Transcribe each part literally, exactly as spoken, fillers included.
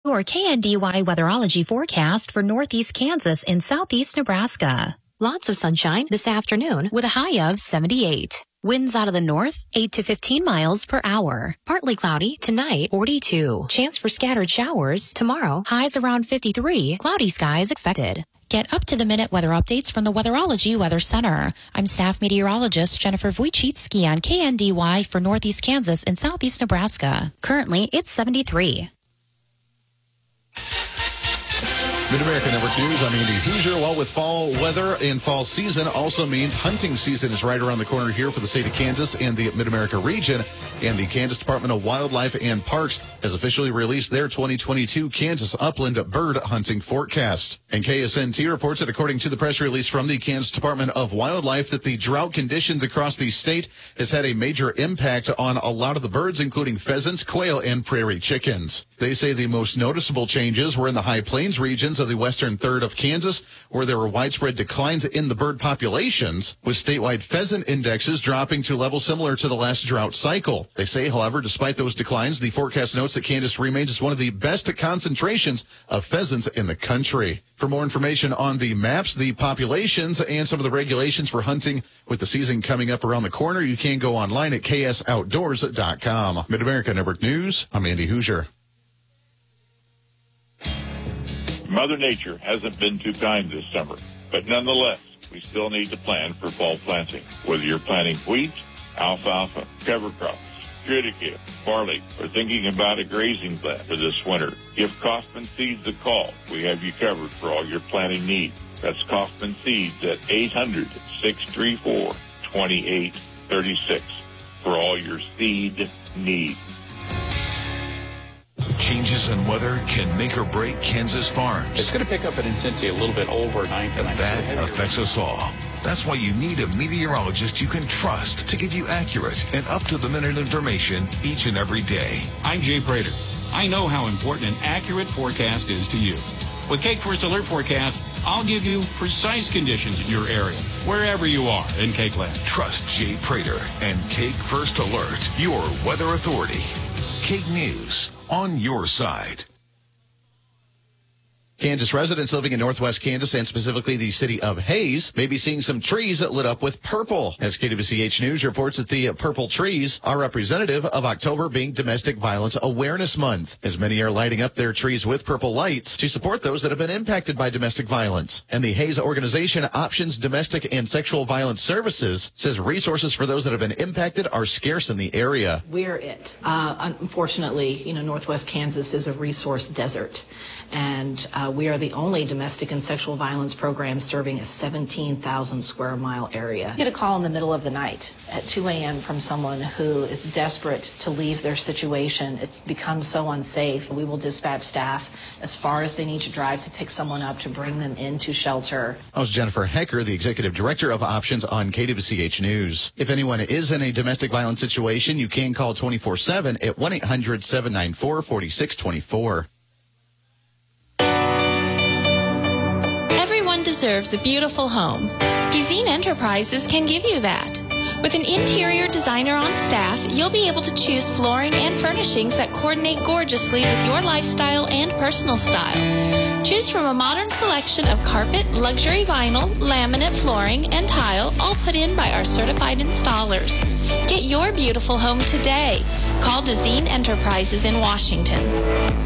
Your K N D Y weatherology forecast for northeast Kansas and southeast Nebraska. Lots of sunshine this afternoon with a high of seventy-eight. Winds out of the north, eight to fifteen miles per hour. Partly cloudy tonight, forty-two. Chance for scattered showers tomorrow, highs around fifty-three. Cloudy skies expected. Get up-to-the-minute weather updates from the Weatherology Weather Center. I'm staff meteorologist Jennifer Wojcicki on K N D Y for northeast Kansas and southeast Nebraska. Currently, it's seventy-three. Mid-America Network News, I'm Andy Hoosier. Well, with fall weather and fall season also means hunting season is right around the corner here for the state of Kansas and the Mid-America region. And the Kansas Department of Wildlife and Parks has officially released their twenty twenty-two Kansas upland bird hunting forecast. And K S N T reports that according to the press release from the Kansas Department of Wildlife that the drought conditions across the state has had a major impact on a lot of the birds, including pheasants, quail, and prairie chickens. They say the most noticeable changes were in the high plains regions of the western third of Kansas, where there were widespread declines in the bird populations, with statewide pheasant indexes dropping to levels similar to the last drought cycle. They say, however, despite those declines, the forecast notes that Kansas remains as one of the best concentrations of pheasants in the country. For more information on the maps, the populations, and some of the regulations for hunting with the season coming up around the corner, you can go online at k s outdoors dot com. Mid-America Network News, I'm Andy Hoosier. Mother Nature hasn't been too kind this summer, but nonetheless, we still need to plan for fall planting. Whether you're planting wheat, alfalfa, cover crops, triticale, barley, or thinking about a grazing plan for this winter, give Kaufman Seeds a call. We have you covered for all your planting needs. That's Kaufman Seeds at eight hundred, six three four, two eight three six for all your seed needs. Changes in weather can make or break Kansas farms. It's going to pick up in intensity a little bit overnight tonight. That affects us all. That's why you need a meteorologist you can trust to give you accurate and up-to-the-minute information each and every day. I'm Jay Prater. I know how important an accurate forecast is to you. With Cake First Alert Forecast, I'll give you precise conditions in your area, wherever you are in Cake Land. Trust Jay Prater and Cake First Alert, your weather authority. Cake News, on your side. Kansas residents living in northwest Kansas and specifically the city of Hays may be seeing some trees that lit up with purple. As K W C H News reports that the purple trees are representative of October being Domestic Violence Awareness Month, as many are lighting up their trees with purple lights to support those that have been impacted by domestic violence. And the Hays organization Options Domestic and Sexual Violence Services says resources for those that have been impacted are scarce in the area. We're it. Uh, unfortunately, you know, northwest Kansas is a resource desert. And uh, we are the only domestic and sexual violence program serving a seventeen thousand square mile area. You get a call in the middle of the night at two a m from someone who is desperate to leave their situation. It's become so unsafe. We will dispatch staff as far as they need to drive to pick someone up to bring them into shelter. That was Jennifer Hecker, the executive director of Options on K W C H News. If anyone is in a domestic violence situation, you can call twenty-four seven at one eight hundred, seven nine four, four six two four. Everyone deserves a beautiful home. Duzine Enterprises can give you that. With an interior designer on staff, you'll be able to choose flooring and furnishings that coordinate gorgeously with your lifestyle and personal style. Choose from a modern selection of carpet, luxury vinyl, laminate flooring, and tile, all put in by our certified installers. Get your beautiful home today. Call Duzine Enterprises in Washington.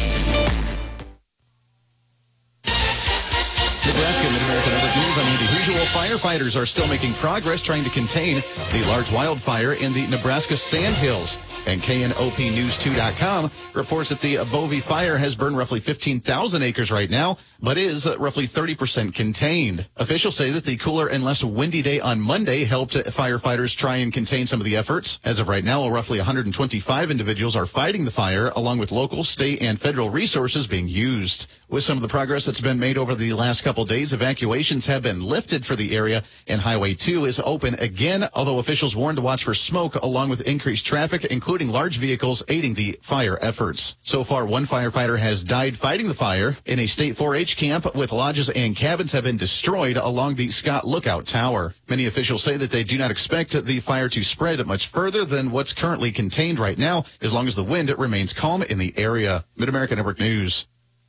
Nebraska Mid-America Network News, I'm Andy Hoosier. Firefighters are still making progress trying to contain the large wildfire in the Nebraska Sandhills. And K N O P News two dot com reports that the Bovie fire has burned roughly fifteen thousand acres right now, but is roughly thirty percent contained. Officials say that the cooler and less windy day on Monday helped firefighters try and contain some of the efforts. As of right now, roughly one hundred twenty-five individuals are fighting the fire, along with local, state, and federal resources being used. With some of the progress that's been made over the last couple days, evacuations restrictions have been lifted for the area, and Highway two is open again, although officials warned to watch for smoke along with increased traffic, including large vehicles aiding the fire efforts. So far, one firefighter has died fighting the fire in a state four H camp, with lodges and cabins have been destroyed along the Scott Lookout Tower. Many officials say that they do not expect the fire to spread much further than what's currently contained right now, as long as the wind remains calm in the area. Mid-America Network News.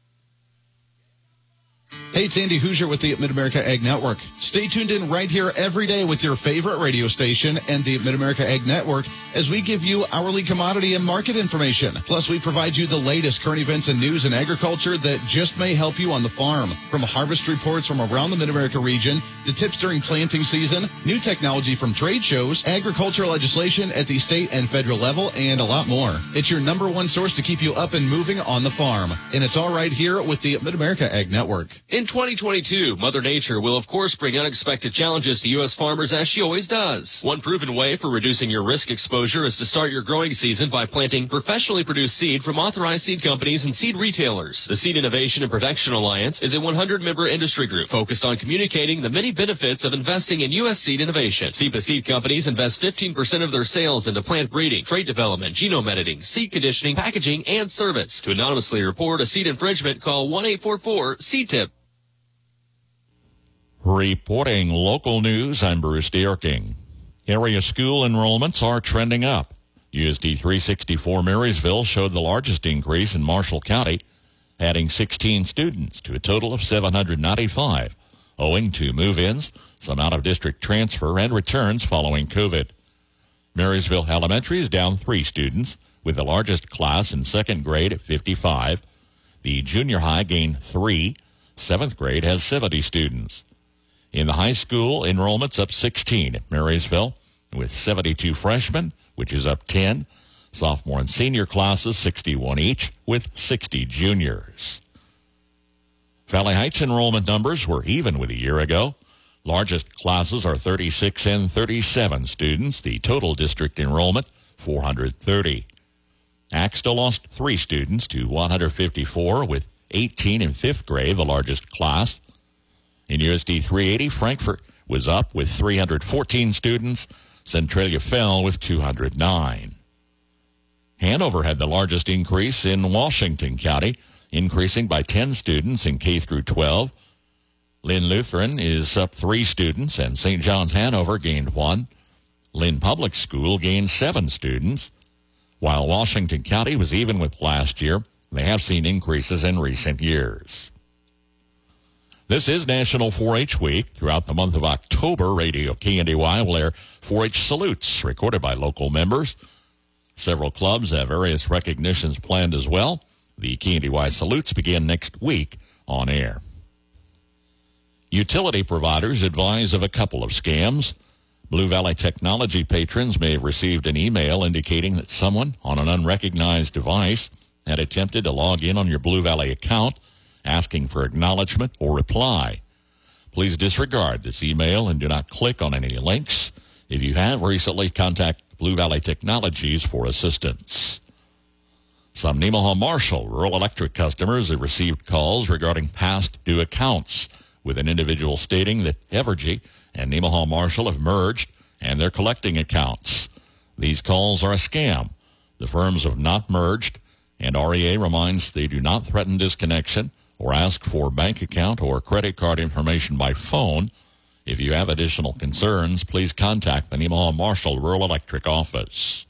Hey, it's Andy Hoosier with the Mid-America Ag Network. Stay tuned in right here every day with your favorite radio station and the Mid-America Ag Network as we give you hourly commodity and market information. Plus, we provide you the latest current events and news in agriculture that just may help you on the farm. From harvest reports from around the Mid-America region, to tips during planting season, new technology from trade shows, agricultural legislation at the state and federal level, and a lot more. It's your number one source to keep you up and moving on the farm. And it's all right here with the Mid-America Ag Network. In twenty twenty-two, Mother Nature will of course bring unexpected challenges to U S farmers, as she always does. One proven way for reducing your risk exposure is to start your growing season by planting professionally produced seed from authorized seed companies and seed retailers. The Seed Innovation and Protection Alliance is a one hundred member industry group focused on communicating the many benefits of investing in U S seed innovation. S E P A seed companies invest fifteen percent of their sales into plant breeding, trait development, genome editing, seed conditioning, packaging, and service. To anonymously report a seed infringement, call one eight four four C T I P. Reporting local news, I'm Bruce Dierking. Area school enrollments are trending up. U S D three sixty-four Marysville showed the largest increase in Marshall County, adding sixteen students to a total of seven hundred ninety-five, owing to move-ins, some out-of-district transfer, and returns following COVID. Marysville Elementary is down three students, with the largest class in second grade at fifty-five. The junior high gained three. Seventh grade has seventy students. In the high school, enrollment's up sixteen at Marysville, with seventy-two freshmen, which is up ten. Sophomore and senior classes, sixty-one each, with sixty juniors. Valley Heights enrollment numbers were even with a year ago. Largest classes are thirty-six and thirty-seven students. The total district enrollment, four hundred thirty. Axtell lost three students to one hundred fifty-four, with eighteen in fifth grade, the largest class. In U S D three eighty, Frankfort was up with three hundred fourteen students. Centralia fell with two hundred nine. Hanover had the largest increase in Washington County, increasing by ten students in K through twelve. Lynn Lutheran is up three students, and Saint John's Hanover gained one. Lynn Public School gained seven students. While Washington County was even with last year, they have seen increases in recent years. This is National four H Week. Throughout the month of October, Radio K N D Y will air four H salutes recorded by local members. Several clubs have various recognitions planned as well. The K N D Y salutes begin next week on air. Utility providers advise of a couple of scams. Blue Valley Technology patrons may have received an email indicating that someone on an unrecognized device had attempted to log in on your Blue Valley account, asking for acknowledgement or reply. Please disregard this email and do not click on any links. If you have recently, contact Blue Valley Technologies for assistance. Some Nemaha Marshall Rural Electric customers have received calls regarding past due accounts, with an individual stating that Evergy and Nemaha Marshall have merged and they're collecting accounts. These calls are a scam. The firms have not merged, and R E A reminds they do not threaten disconnection or ask for bank account or credit card information by phone. If you have additional concerns, please contact the Nemaha Marshall Rural Electric office.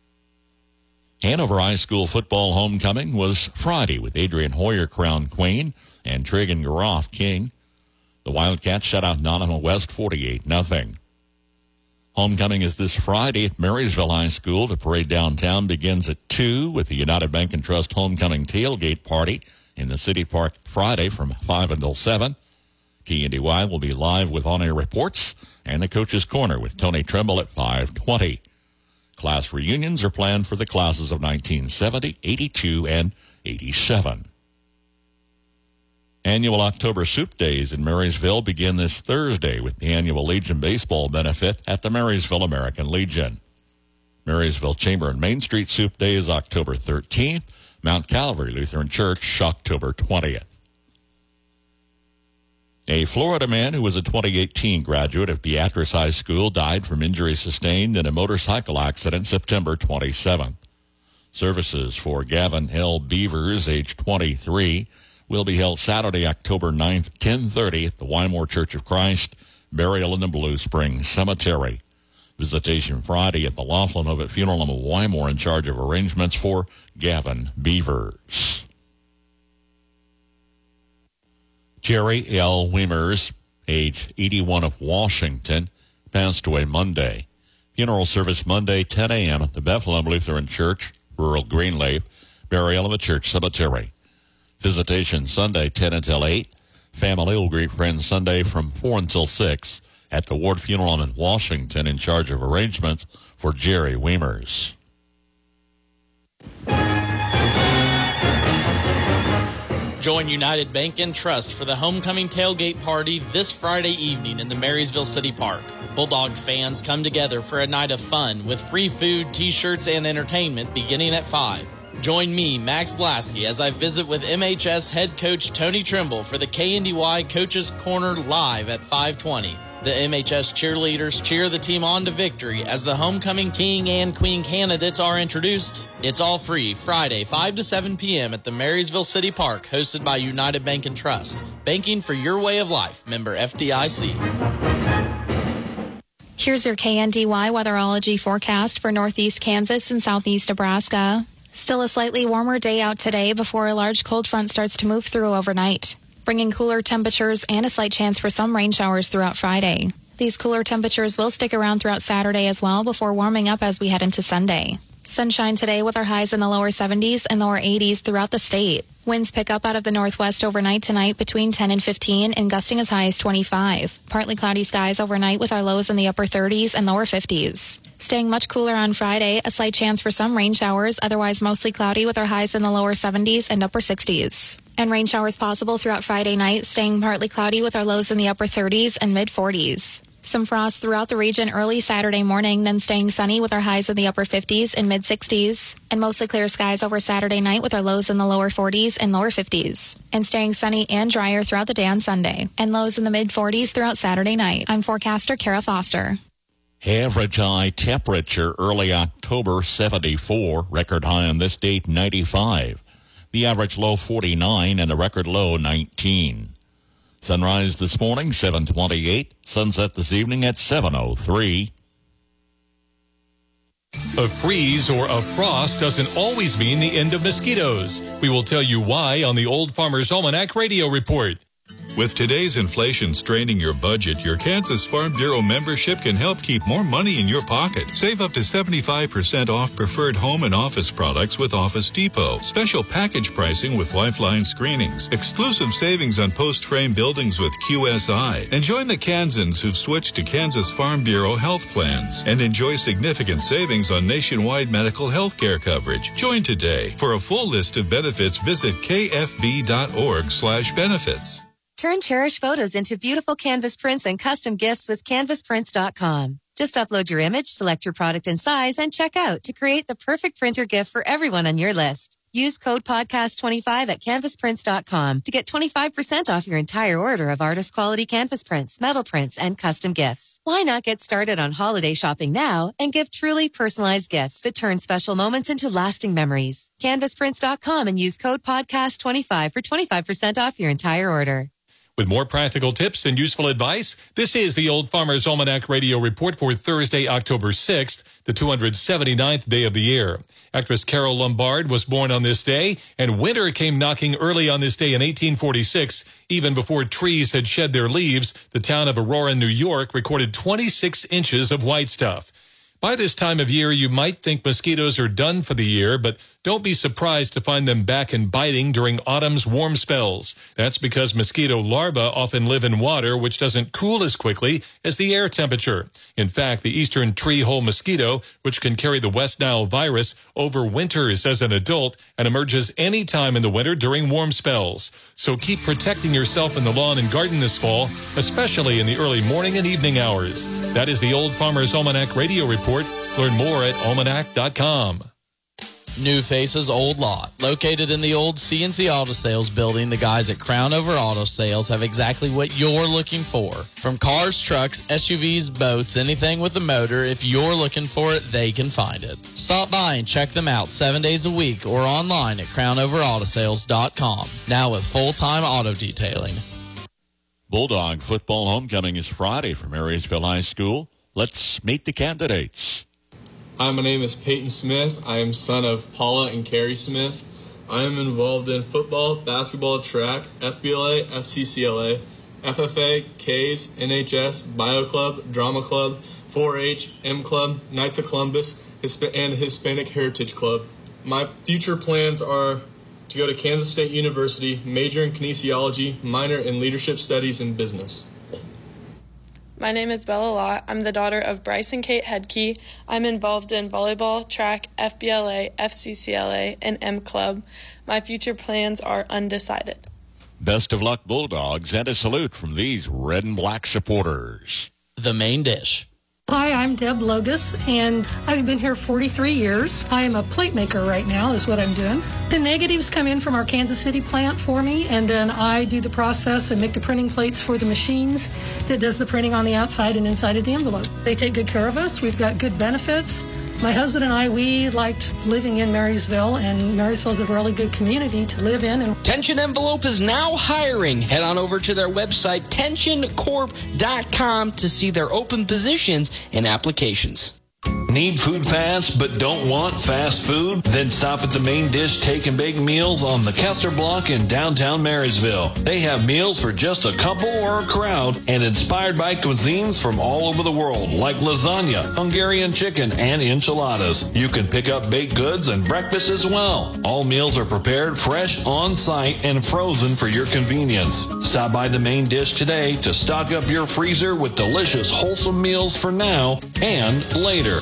Hanover High School football homecoming was Friday, with Adrian Hoyer crowned queen and Trigan Garoff king. The Wildcats shut out Nanaimo West forty-eight nothing. Homecoming is this Friday at Marysville High School. The parade downtown begins at two with the United Bank and Trust homecoming tailgate party in the City Park Friday from five until seven. K N D Y will be live with on-air reports and the Coach's Corner with Tony Tremble at five twenty. Class reunions are planned for the classes of nineteen seventy, eighty-two, and eighty-seven. Annual October Soup Days in Marysville begin this Thursday with the annual Legion Baseball benefit at the Marysville American Legion. Marysville Chamber and Main Street Soup Day is October thirteenth. Mount Calvary Lutheran Church, October twentieth. A Florida man who was a twenty eighteen graduate of Beatrice High School died from injuries sustained in a motorcycle accident September twenty-seventh. Services for Gavin L. Beavers, age twenty-three, will be held Saturday, October ninth, ten thirty at the Wymore Church of Christ, burial in the Blue Springs Cemetery. Visitation Friday at the Laughlin Ovitt Funeral Home of Wymore, in charge of arrangements for Gavin Beavers. Jerry L. Wiemers, age eighty-one, of Washington, passed away Monday. Funeral service Monday, ten a.m. at the Bethlehem Lutheran Church, rural Greenleaf, burial in the church cemetery. Visitation Sunday, ten until eight. Family will greet friends Sunday from four until six at the Ward Funeral Home in Washington, in charge of arrangements for Jerry Wiemers. Join United Bank and Trust for the homecoming tailgate party this Friday evening in the Marysville City Park. Bulldog fans come together for a night of fun with free food, t-shirts, and entertainment beginning at five. Join me, Max Blasky, as I visit with M H S head coach Tony Trimble for the K N D Y Coaches Corner live at five twenty. The M H S cheerleaders cheer the team on to victory as the homecoming king and queen candidates are introduced. It's all free Friday, five to seven p.m. at the Marysville City Park, hosted by United Bank and Trust. Banking for your way of life. Member F D I C. Here's your K N D Y weatherology forecast for northeast Kansas and southeast Nebraska. Still a slightly warmer day out today before a large cold front starts to move through overnight, bringing cooler temperatures and a slight chance for some rain showers throughout Friday. These cooler temperatures will stick around throughout Saturday as well before warming up as we head into Sunday. Sunshine today with our highs in the lower seventies and lower eighties throughout the state. Winds pick up out of the northwest overnight tonight between ten and fifteen and gusting as high as twenty-five. Partly cloudy skies overnight with our lows in the upper thirties and lower fifties. Staying much cooler on Friday, a slight chance for some rain showers, otherwise mostly cloudy with our highs in the lower seventies and upper sixties. And rain showers possible throughout Friday night, staying partly cloudy with our lows in the upper thirties and mid forties. Some frost throughout the region early Saturday morning, then staying sunny with our highs in the upper fifties and mid sixties. And mostly clear skies over Saturday night with our lows in the lower forties and lower fifties. And staying sunny and drier throughout the day on Sunday. And lows in the mid forties throughout Saturday night. I'm forecaster Kara Foster. Average high temperature early October seventy-four, record high on this date ninety-five. The average low forty-nine and a record low nineteen. Sunrise this morning seven twenty-eight, sunset this evening at seven oh three. A freeze or a frost doesn't always mean the end of mosquitoes. We will tell you why on the Old Farmer's Almanac Radio Report. With today's inflation straining your budget, your Kansas Farm Bureau membership can help keep more money in your pocket. Save up to seventy-five percent off preferred home and office products with Office Depot. Special package pricing with Lifeline screenings. Exclusive savings on post-frame buildings with Q S I. And join the Kansans who've switched to Kansas Farm Bureau health plans. And enjoy significant savings on nationwide medical health care coverage. Join today. For a full list of benefits, visit kfb.org slash benefits. Turn cherished photos into beautiful canvas prints and custom gifts with canvas prints dot com. Just upload your image, select your product and size, and check out to create the perfect printer gift for everyone on your list. Use code podcast twenty-five at canvas prints dot com to get twenty-five percent off your entire order of artist quality canvas prints, metal prints, and custom gifts. Why not get started on holiday shopping now and give truly personalized gifts that turn special moments into lasting memories? canvas prints dot com and use code podcast twenty-five for twenty-five percent off your entire order. With more practical tips and useful advice, this is the Old Farmer's Almanac Radio Report for Thursday, October sixth, the two hundred seventy-ninth day of the year. Actress Carole Lombard was born on this day, and winter came knocking early on this day in eighteen forty-six. Even before trees had shed their leaves, the town of Aurora, New York, recorded twenty-six inches of white stuff. By this time of year, you might think mosquitoes are done for the year, but don't be surprised to find them back and biting during autumn's warm spells. That's because mosquito larvae often live in water, which doesn't cool as quickly as the air temperature. In fact, the eastern tree hole mosquito, which can carry the West Nile virus, overwinters as an adult and emerges any time in the winter during warm spells. So keep protecting yourself in the lawn and garden this fall, especially in the early morning and evening hours. That is the Old Farmer's Almanac Radio Report. Learn more at almanac dot com. New Faces Old Lot. Located in the old C N C Auto Sales building, the guys at Crown Over Auto Sales have exactly what you're looking for. From cars, trucks, S U Vs, boats, anything with a motor, if you're looking for it, they can find it. Stop by and check them out seven days a week or online at crown over auto sales dot com. Now with full-time auto detailing. Bulldog football homecoming is Friday from Marysville High School. Let's meet the candidates. Hi, my name is Peyton Smith. I am son of Paula and Carrie Smith. I am involved in football, basketball, track, F B L A, F C C L A, F F A, K's, N H S, Bio Club, Drama Club, four H, M Club, Knights of Columbus, and Hispanic Heritage Club. My future plans are to go to Kansas State University, major in kinesiology, minor in leadership studies and business. My name is Bella Lott. I'm the daughter of Bryce and Kate Hedke. I'm involved in volleyball, track, F B L A, F C C L A, and M Club. My future plans are undecided. Best of luck, Bulldogs, and a salute from these red and black supporters. The main dish. Hi, I'm Deb Logus, and I've been here forty-three years. I am a plate maker right now, is what I'm doing. The negatives come in from our Kansas City plant for me, and then I do the process and make the printing plates for the machines that does the printing on the outside and inside of the envelope. They take good care of us. We've got good benefits. My husband and I, we liked living in Marysville, and Marysville's a really good community to live in. And Tension Envelope is now hiring. Head on over to their website, tension corp dot com, to see their open positions and applications. Need food fast but don't want fast food? Then stop at the Main Dish Take and Bake Meals on the Kessler Block in downtown Marysville. They have meals for just a couple or a crowd and inspired by cuisines from all over the world like lasagna, Hungarian chicken, and enchiladas. You can pick up baked goods and breakfast as well. All meals are prepared fresh on site and frozen for your convenience. Stop by the Main Dish today to stock up your freezer with delicious, wholesome meals for now and later.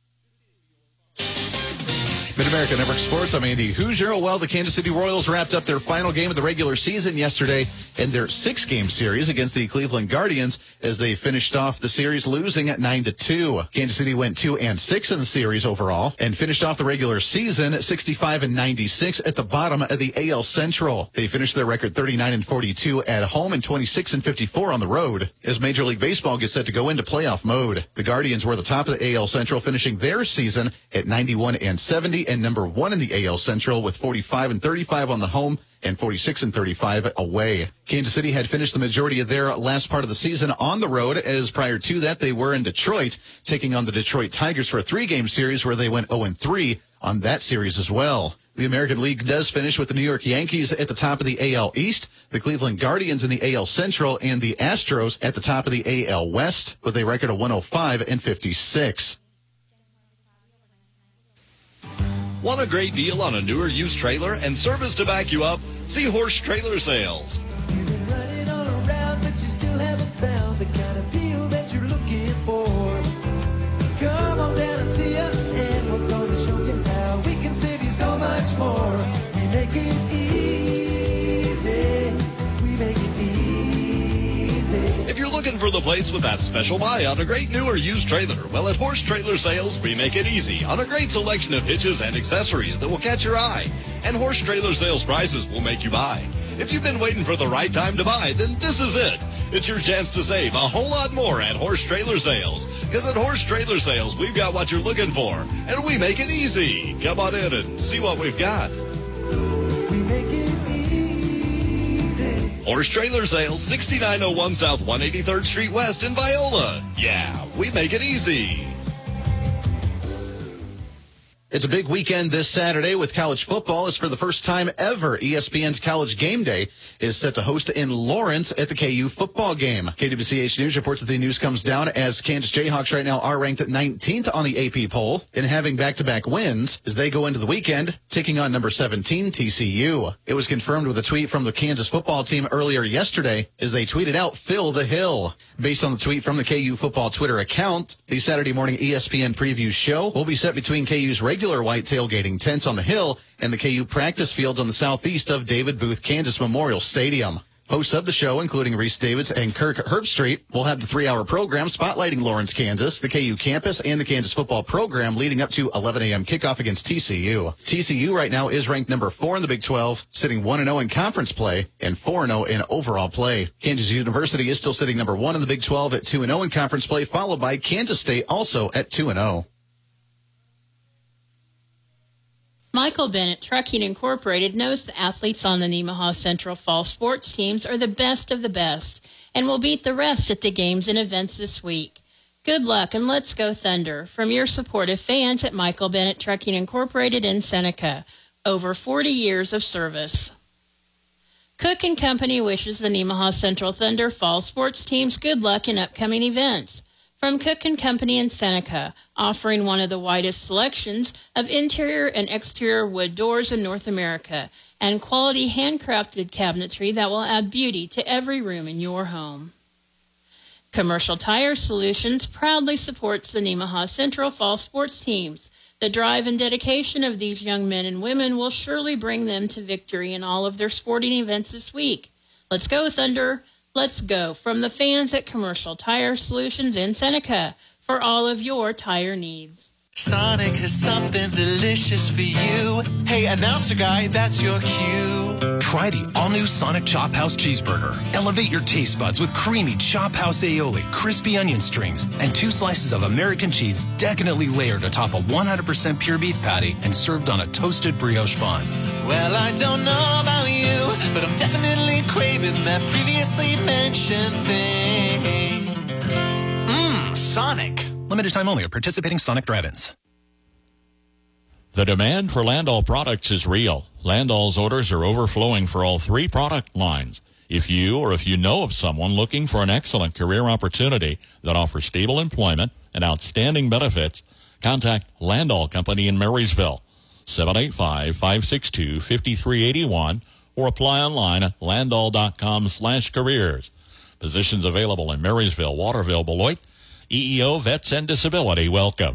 Mid-America Network Sports, I'm Andy Hoosier. Well, the Kansas City Royals wrapped up their final game of the regular season yesterday in their six-game series against the Cleveland Guardians as they finished off the series losing at nine to two. Kansas City went two and six in the series overall and finished off the regular season at sixty-five and ninety-six at the bottom of the A L Central. They finished their record thirty-nine and forty-two at home and twenty-six and fifty-four on the road as Major League Baseball gets set to go into playoff mode. The Guardians were at the top of the A L Central, finishing their season at ninety-one and seventy and number one in the A L Central with forty-five and thirty-five on the home and forty-six and thirty-five away. Kansas City had finished the majority of their last part of the season on the road, as prior to that they were in Detroit, taking on the Detroit Tigers for a three-game series where they went oh and three on that series as well. The American League does finish with the New York Yankees at the top of the A L East, the Cleveland Guardians in the A L Central, and the Astros at the top of the A L West with a record of one oh five and fifty-six. Want a great deal on a newer used trailer and service to back you up? See Horse Trailer Sales. You've been running all around, but you still haven't found the kind of deal that you're looking for. Come on down and see us, and we're going to show you how we can save you so much more. We make it easy. We make it easy. If you're looking for the place with that special buy on a great new or used trailer, well, at Horse Trailer Sales, we make it easy on a great selection of hitches and accessories that will catch your eye. And Horse Trailer Sales prices will make you buy. If you've been waiting for the right time to buy, then this is it. It's your chance to save a whole lot more at Horse Trailer Sales. Because at Horse Trailer Sales, we've got what you're looking for, and we make it easy. Come on in and see what we've got. We make it easy. Horse Trailer Sales, sixty-nine oh one South one hundred eighty-third Street West in Viola. Yeah, we make it easy. It's a big weekend this Saturday with college football. As for the first time ever, E S P N's College Game Day is set to host in Lawrence at the K U football game. K W C H News reports that the news comes down as Kansas Jayhawks right now are ranked at nineteenth on the A P poll and having back-to-back wins as they go into the weekend, taking on number seventeen T C U. It was confirmed with a tweet from the Kansas football team earlier yesterday as they tweeted out, "Fill the hill." Based on the tweet from the K U football Twitter account, the Saturday morning E S P N preview show will be set between K U's regular white tailgating tents on the hill and the K U practice fields on the southeast of David Booth Kansas Memorial Stadium. Hosts of the show, including Reese Davids and Kirk Herbstreit, will have the three-hour program spotlighting Lawrence, Kansas, the K U campus, and the Kansas football program leading up to eleven a.m. kickoff against T C U. T C U right now is ranked number four in the Big twelve, sitting one and oh in conference play and four and oh in overall play. Kansas University is still sitting number one in the Big twelve at two and oh in conference play, followed by Kansas State also at two and oh. Michael Bennett Trucking Incorporated knows the athletes on the Nemaha Central Fall sports teams are the best of the best and will beat the rest at the games and events this week. Good luck and let's go Thunder from your supportive fans at Michael Bennett Trucking Incorporated in Seneca. Over forty years of service. Cook and Company wishes the Nemaha Central Thunder Fall sports teams good luck in upcoming events. From Cook and Company in Seneca, offering one of the widest selections of interior and exterior wood doors in North America and quality handcrafted cabinetry that will add beauty to every room in your home. Commercial Tire Solutions proudly supports the Nemaha Central Fall sports teams. The drive and dedication of these young men and women will surely bring them to victory in all of their sporting events this week. Let's go, Thunder! Let's go from the fans at Commercial Tire Solutions in Seneca for all of your tire needs. Sonic has something delicious for you. Hey, announcer guy, that's your cue. Try the all-new Sonic Chop House Cheeseburger. Elevate your taste buds with creamy Chop House aioli, crispy onion strings, and two slices of American cheese decadently layered atop a one hundred percent pure beef patty and served on a toasted brioche bun. Well, I don't know about you, but I'm definitely craving that previously mentioned thing. Mmm, Sonic. Limited time only at participating Sonic drive-ins. The demand for Landall products is real. Landall's orders are overflowing for all three product lines. If you or if you know of someone looking for an excellent career opportunity that offers stable employment and outstanding benefits, contact Landall Company in Marysville, seven eight five, five six two, five three eight one, or apply online at landall.com slash careers. Positions available in Marysville, Waterville, Beloit. E E O Vets and Disability, welcome.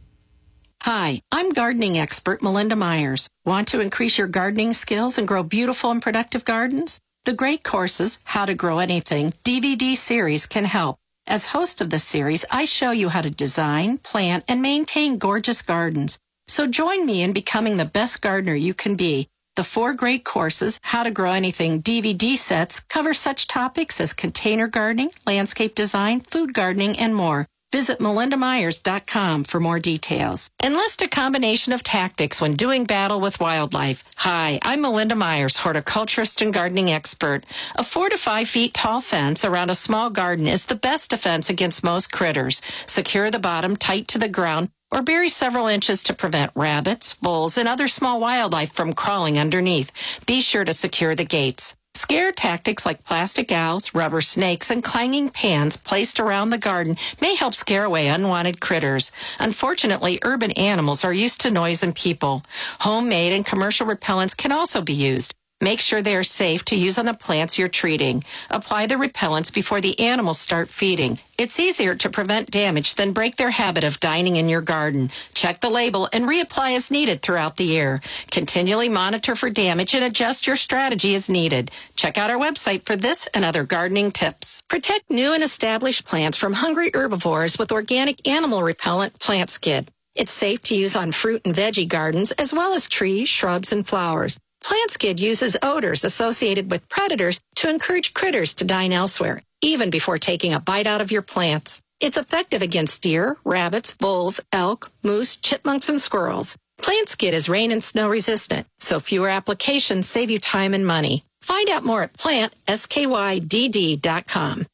Hi, I'm gardening expert Melinda Myers. Want to increase your gardening skills and grow beautiful and productive gardens? The Great Courses, How to Grow Anything D V D series can help. As host of the series, I show you how to design, plant, and maintain gorgeous gardens. So join me in becoming the best gardener you can be. The four Great Courses, How to Grow Anything D V D sets cover such topics as container gardening, landscape design, food gardening, and more. Visit melinda myers dot com for more details. Enlist a combination of tactics when doing battle with wildlife. Hi, I'm Melinda Myers, horticulturist and gardening expert. A four to five feet tall fence around a small garden is the best defense against most critters. Secure the bottom tight to the ground or bury several inches to prevent rabbits, voles, and other small wildlife from crawling underneath. Be sure to secure the gates. Scare tactics like plastic owls, rubber snakes, and clanging pans placed around the garden may help scare away unwanted critters. Unfortunately, urban animals are used to noise and people. Homemade and commercial repellents can also be used. Make sure they are safe to use on the plants you're treating. Apply the repellents before the animals start feeding. It's easier to prevent damage than break their habit of dining in your garden. Check the label and reapply as needed throughout the year. Continually monitor for damage and adjust your strategy as needed. Check out our website for this and other gardening tips. Protect new and established plants from hungry herbivores with organic animal repellent Plant Skid. It's safe to use on fruit and veggie gardens as well as trees, shrubs, and flowers. Plant Skid uses odors associated with predators to encourage critters to dine elsewhere, even before taking a bite out of your plants. It's effective against deer, rabbits, voles, elk, moose, chipmunks, and squirrels. Plant Skid is rain and snow resistant, so fewer applications save you time and money. Find out more at plant skydd dot com.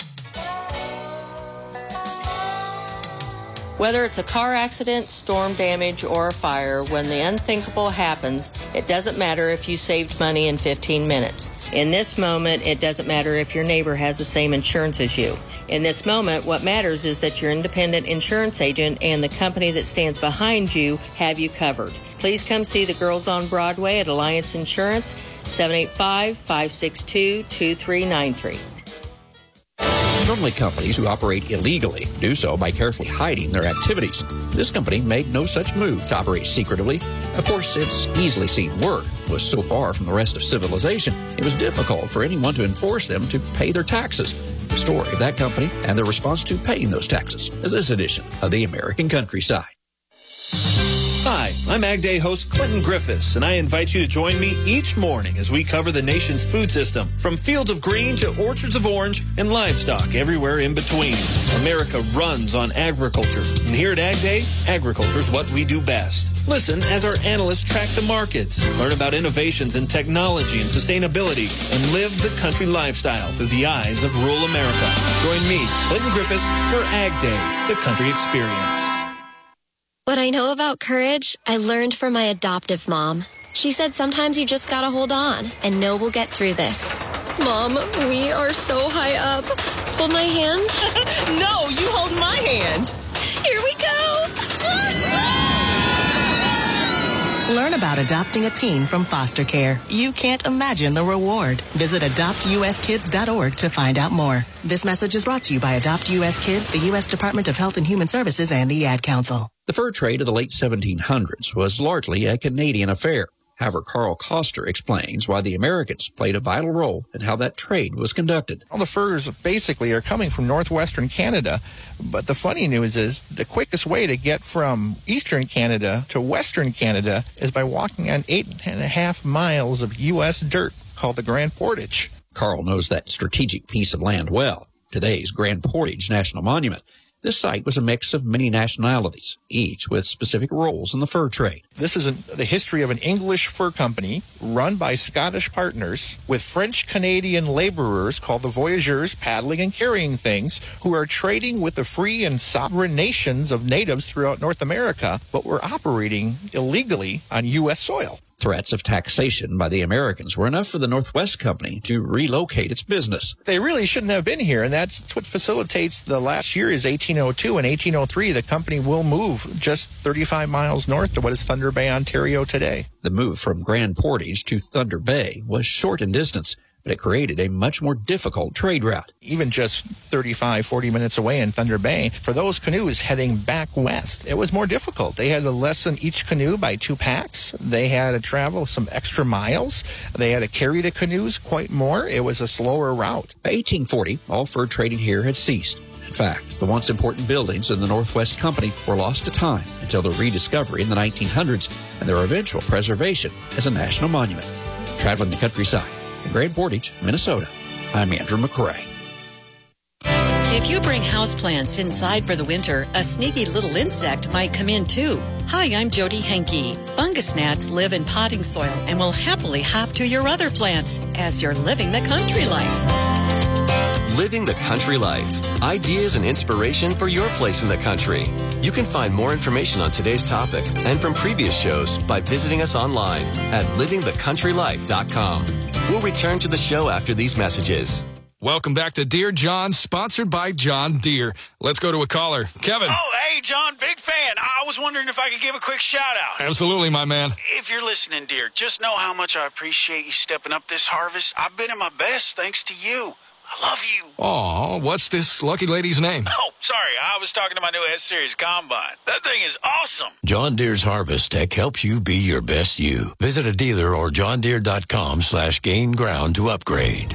Whether it's a car accident, storm damage, or a fire, when the unthinkable happens, it doesn't matter if you saved money in fifteen minutes. In this moment, it doesn't matter if your neighbor has the same insurance as you. In this moment, what matters is that your independent insurance agent and the company that stands behind you have you covered. Please come see the girls on Broadway at Alliance Insurance, seven eight five, five six two, two three nine three. Normally, companies who operate illegally do so by carefully hiding their activities. This company made no such move to operate secretively. Of course, its easily seen work was so far from the rest of civilization, it was difficult for anyone to enforce them to pay their taxes. The story of that company and their response to paying those taxes is this edition of the American Countryside. Hi, I'm Ag Day host Clinton Griffiths, and I invite you to join me each morning as we cover the nation's food system, from fields of green to orchards of orange and livestock everywhere in between. America runs on agriculture, and here at Ag Day, agriculture is what we do best. Listen as our analysts track the markets, learn about innovations in technology and sustainability, and live the country lifestyle through the eyes of rural America. Join me, Clinton Griffiths, for Ag Day, the country experience. What I know about courage, I learned from my adoptive mom. She said sometimes you just gotta hold on and know we'll get through this. Mom, we are so high up. Hold my hand. No, you hold my hand. Here we go. Learn about adopting a teen from foster care. You can't imagine the reward. Visit adopt u s kids dot org to find out more. This message is brought to you by Adopt U S Kids, the U S Department of Health and Human Services, and the Ad Council. The fur trade of the late seventeen hundreds was largely a Canadian affair. However, Carl Koster explains why the Americans played a vital role in how that trade was conducted. All the furs basically are coming from northwestern Canada, but the funny news is the quickest way to get from eastern Canada to western Canada is by walking on eight and a half miles of U S dirt called the Grand Portage. Carl knows that strategic piece of land well, today's Grand Portage National Monument. This site was a mix of many nationalities, each with specific roles in the fur trade. This is an, the history of an English fur company run by Scottish partners with French-Canadian laborers called the voyageurs paddling and carrying things who are trading with the free and sovereign nations of natives throughout North America, but were operating illegally on U S soil. Threats of taxation by the Americans were enough for the Northwest Company to relocate its business. They really shouldn't have been here, and that's what facilitates the last year is eighteen oh two. And eighteen oh three, the company will move just thirty-five miles north to what is Thunder Bay, Ontario today. The move from Grand Portage to Thunder Bay was short in distance, but it created a much more difficult trade route. Even just thirty-five, forty minutes away in Thunder Bay, for those canoes heading back west, it was more difficult. They had to lessen each canoe by two packs. They had to travel some extra miles. They had to carry the canoes quite more. It was a slower route. By eighteen forty, all fur trading here had ceased. In fact, the once important buildings in the Northwest Company were lost to time until the rediscovery in the nineteen hundreds and their eventual preservation as a national monument. Traveling the countryside, in Grand Portage, Minnesota, I'm Andrew McCrae. If you bring houseplants inside for the winter, a sneaky little insect might come in too. Hi, I'm Jody Henke. Fungus gnats live in potting soil and will happily hop to your other plants as you're living the country life. Living the country life. Ideas and inspiration for your place in the country. You can find more information on today's topic and from previous shows by visiting us online at living the country life dot com. We'll return to the show after these messages. Welcome back to Dear John, sponsored by John Deere. Let's go to a caller. Kevin. Oh, hey, John, big fan. I was wondering if I could give a quick shout-out. Absolutely, my man. If you're listening, dear, just know how much I appreciate you stepping up this harvest. I've been at my best thanks to you. I love you. Aw, what's this lucky lady's name? Oh, sorry. I was talking to my new S-Series Combine. That thing is awesome. John Deere's Harvest Tech helps you be your best you. Visit a dealer or john deere dot com slash gain ground to upgrade.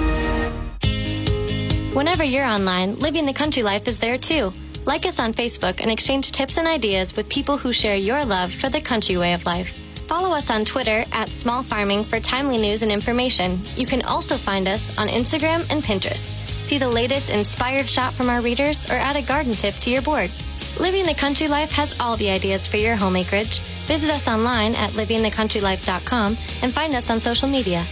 Whenever you're online, Living the Country Life is there too. Like us on Facebook and exchange tips and ideas with people who share your love for the country way of life. Follow us on Twitter at Small Farming for timely news and information. You can also find us on Instagram and Pinterest. See the latest inspired shot from our readers or add a garden tip to your boards. Living the Country Life has all the ideas for your home acreage. Visit us online at living the country life dot com and find us on social media.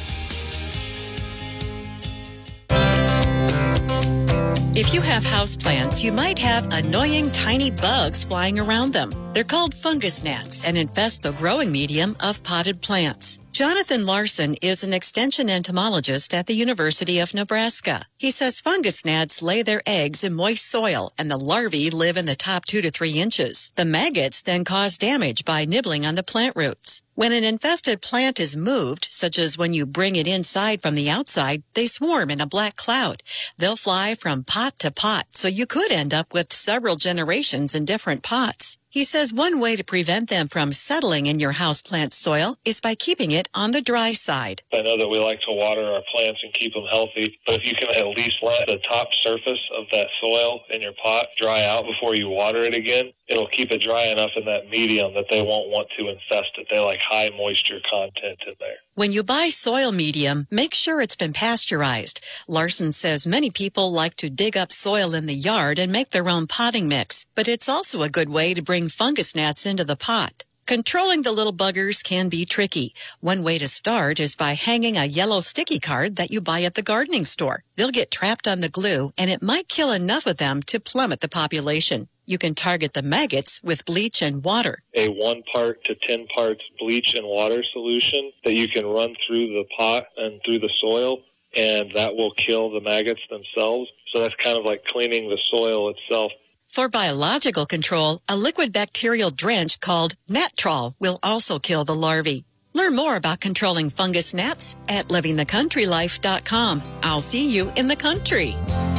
If you have houseplants, you might have annoying tiny bugs flying around them. They're called fungus gnats and infest the growing medium of potted plants. Jonathan Larson is an extension entomologist at the University of Nebraska. He says fungus gnats lay their eggs in moist soil and the larvae live in the top two to three inches. The maggots then cause damage by nibbling on the plant roots. When an infested plant is moved, such as when you bring it inside from the outside, they swarm in a black cloud. They'll fly from pot to pot, so you could end up with several generations in different pots. He says one way to prevent them from settling in your houseplant soil is by keeping it on the dry side. I know that we like to water our plants and keep them healthy, but if you can at least let the top surface of that soil in your pot dry out before you water it again, it'll keep it dry enough in that medium that they won't want to infest it. They like high moisture content in there. When you buy soil medium, make sure it's been pasteurized. Larson says many people like to dig up soil in the yard and make their own potting mix, but it's also a good way to bring fungus gnats into the pot. Controlling the little buggers can be tricky. One way to start is by hanging a yellow sticky card that you buy at the gardening store. They'll get trapped on the glue, and it might kill enough of them to plummet the population. You can target the maggots with bleach and water. A one part to ten parts bleach and water solution that you can run through the pot and through the soil, and that will kill the maggots themselves. So that's kind of like cleaning the soil itself. For biological control, a liquid bacterial drench called Natrol will also kill the larvae. Learn more about controlling fungus gnats at living the country life dot com. I'll see you in the country.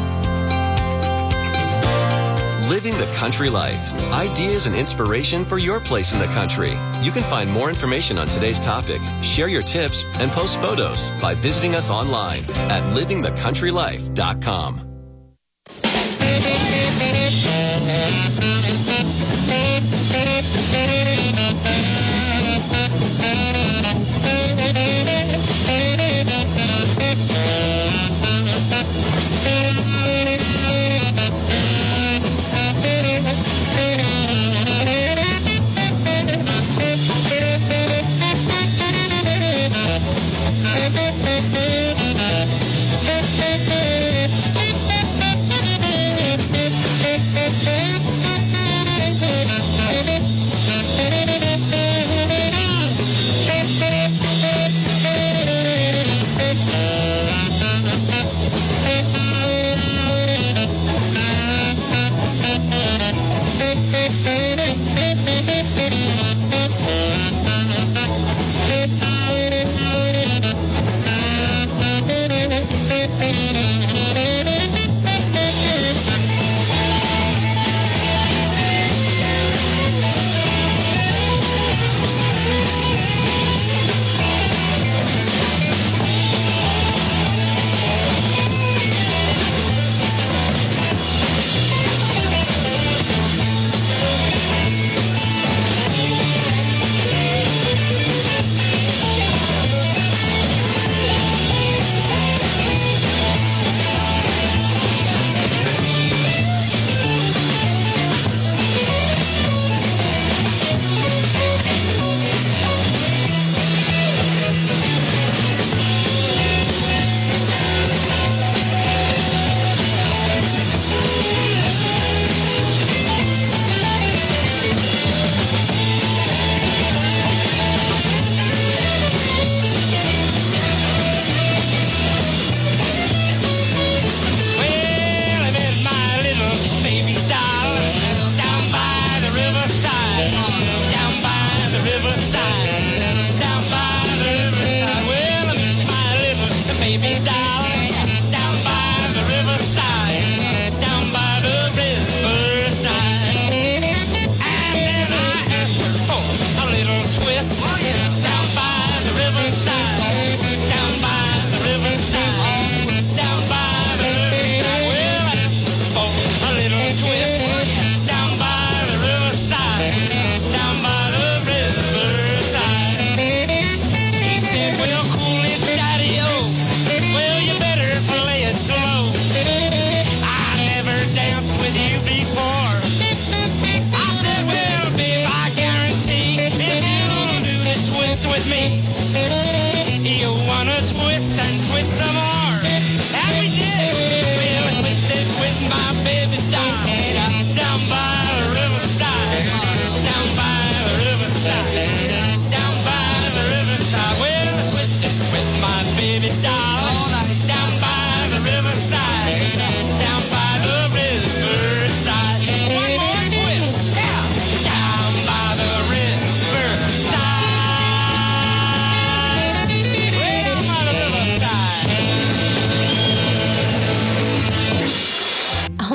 Living the Country Life. Ideas and inspiration for your place in the country. You can find more information on today's topic, share your tips, and post photos by visiting us online at living the country life dot com. Well, you better